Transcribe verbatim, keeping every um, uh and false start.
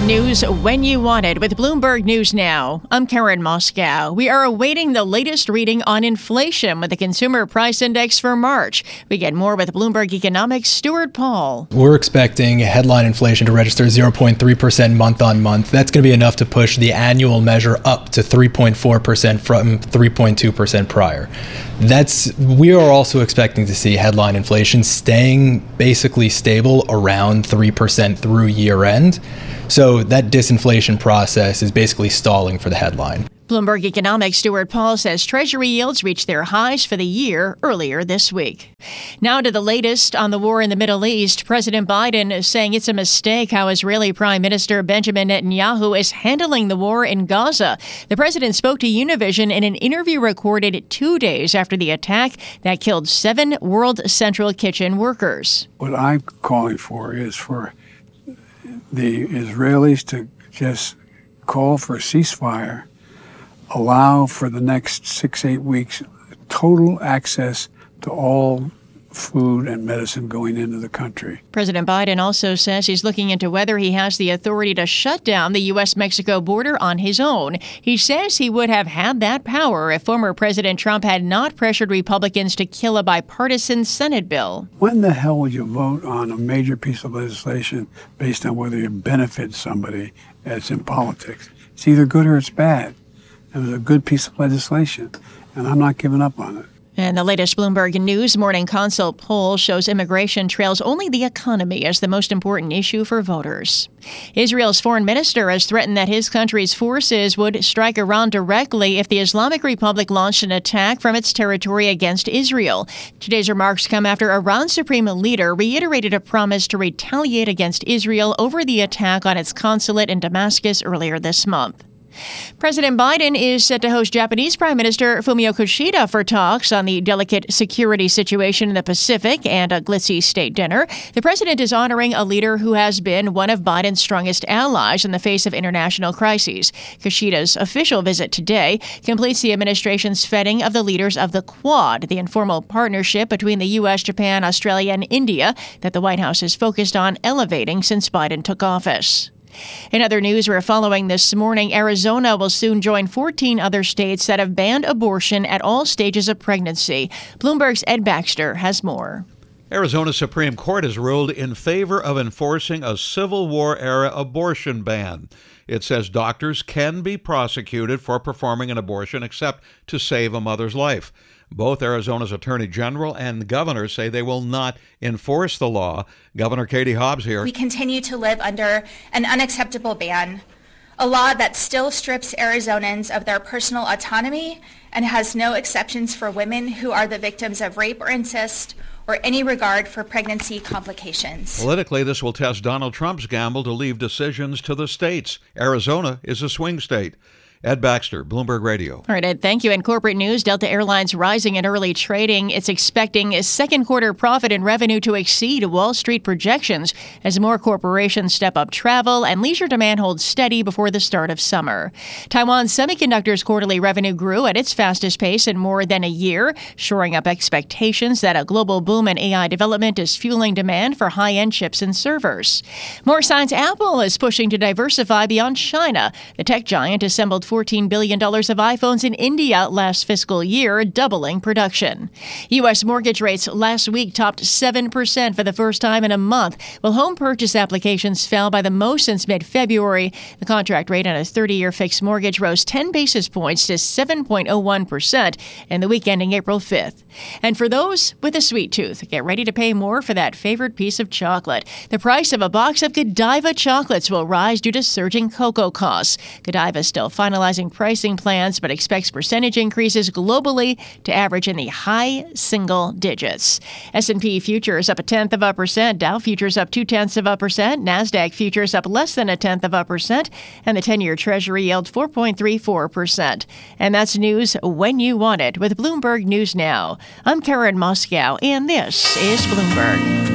News when you want it with Bloomberg News Now. I'm Karen Moscow. We are awaiting the latest reading on inflation with the Consumer Price Index for March. We get more with Bloomberg Economics' Stuart Paul. We're expecting headline inflation to register zero point three percent month on month. That's going to be enough to push the annual measure up to three point four percent from three point two percent prior. That's we are also expecting to see headline inflation staying basically stable around three percent through year end. So that disinflation process is basically stalling for the headline. Bloomberg Economics' Stuart Paul says Treasury yields reached their highs for the year earlier this week. Now to the latest on the war in the Middle East. President Biden is saying it's a mistake how Israeli Prime Minister Benjamin Netanyahu is handling the war in Gaza. The president spoke to Univision in an interview recorded two days after the attack that killed seven World Central Kitchen workers. What I'm calling for is for the Israelis to just call for a ceasefire, allow for the next six, eight weeks total access to all food and medicine going into the country. President Biden also says he's looking into whether he has the authority to shut down the U S Mexico border on his own. He says he would have had that power if former President Trump had not pressured Republicans to kill a bipartisan Senate bill. When the hell would you vote on a major piece of legislation based on whether it benefits somebody as in politics? It's either good or it's bad. It was a good piece of legislation, and I'm not giving up on it. And the latest Bloomberg News Morning Consult poll shows immigration trails only the economy as the most important issue for voters. Israel's foreign minister has threatened that his country's forces would strike Iran directly if the Islamic Republic launched an attack from its territory against Israel. Today's remarks come after Iran's supreme leader reiterated a promise to retaliate against Israel over the attack on its consulate in Damascus earlier this month. President Biden is set to host Japanese Prime Minister Fumio Kishida for talks on the delicate security situation in the Pacific and a glitzy state dinner. The president is honoring a leader who has been one of Biden's strongest allies in the face of international crises. Kishida's official visit today completes the administration's feting of the leaders of the Quad, the informal partnership between the U S, Japan, Australia, and India that the White House has focused on elevating since Biden took office. In other news we're following this morning, Arizona will soon join fourteen other states that have banned abortion at all stages of pregnancy. Bloomberg's Ed Baxter has more. Arizona's Supreme Court has ruled in favor of enforcing a Civil War-era abortion ban. It says doctors can be prosecuted for performing an abortion except to save a mother's life. Both Arizona's Attorney General and Governor say they will not enforce the law. Governor Katie Hobbs here. We continue to live under an unacceptable ban, a law that still strips Arizonans of their personal autonomy and has no exceptions for women who are the victims of rape or incest or any regard for pregnancy complications. Politically, this will test Donald Trump's gamble to leave decisions to the states. Arizona is a swing state. Ed Baxter, Bloomberg Radio. All right, Ed, thank you. In corporate news, Delta Airlines rising in early trading. It's expecting a second quarter profit and revenue to exceed Wall Street projections as more corporations step up travel and leisure demand holds steady before the start of summer. Taiwan Semiconductor's quarterly revenue grew at its fastest pace in more than a year, shoring up expectations that a global boom in A I development is fueling demand for high-end chips and servers. More signs Apple is pushing to diversify beyond China. The tech giant assembled fourteen billion dollars of iPhones in India last fiscal year, doubling production. U S mortgage rates last week topped seven percent for the first time in a month, while home purchase applications fell by the most since mid-February. The contract rate on a thirty-year fixed mortgage rose ten basis points to seven point oh one percent in the week ending April fifth. And for those with a sweet tooth, get ready to pay more for that favorite piece of chocolate. The price of a box of Godiva chocolates will rise due to surging cocoa costs. Godiva is still finalizing pricing plans, but expects percentage increases globally to average in the high single digits. S and P futures up a tenth of a percent, Dow futures up two tenths of a percent, NASDAQ futures up less than a tenth of a percent, and the ten-year Treasury yield four point three four percent. And that's news when you want it with Bloomberg News Now. I'm Karen Moscow, and this is Bloomberg.